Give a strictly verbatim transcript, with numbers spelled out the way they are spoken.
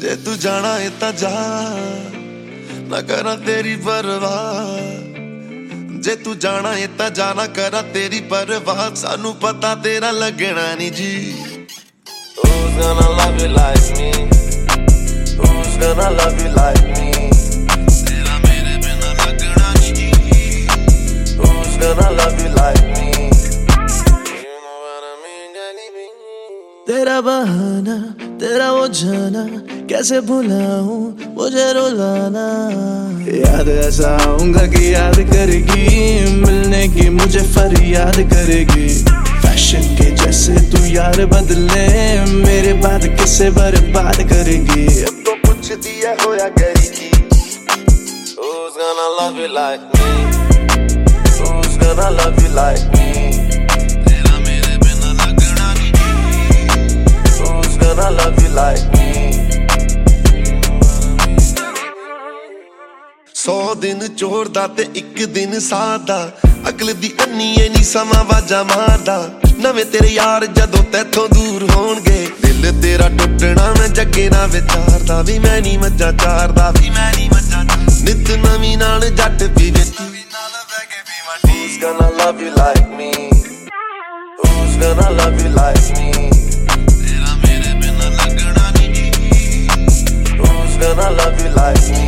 जे तू जाना है ता जा, ना करा तेरी परवाह। जे तू जाना है ता जा, ना करा तेरी परवाह। सानू पता तेरा लगना नहीं जी। Who's gonna love you like me? Who's gonna love you like me? तेरा मेरे बिना लगना नहीं जी। Who's gonna love you like me? You know what I mean, baby? तेरा बहाना, तेरा वो जाना, कैसे भुलाऊं मुझे रुलाना। याद ऐसा आऊंगा कि याद करेगी, मिलने की मुझे फरियाद करेगी। फैशन के जैसे तू यार बदले, मेरे बाद किसे बर्बाद करेगी। अब तो कुछ दिया होया करेगी। Who's gonna love you like me? Who's gonna love you like me? तेरा मेरे बिना लगना नहीं जी। Who's gonna love you like me? सौ दिन चोरदा ते एक दिन सादा, अगले दी अन्नीए नी समा वाजा मारदा। नवे तेरे यार जदों तैथों दूर होणगे, दिल तेरा टुटना मैं जगे ना विचारदा। भी मैं नी मज्जा चारदा, भी मैं नी मज्जा नित नवी नाल जट भी विच। Who's gonna love you like me? Who's gonna love you like me? तेरा मेरे बिना लगना नहीं जी। Who's gonna love you like me?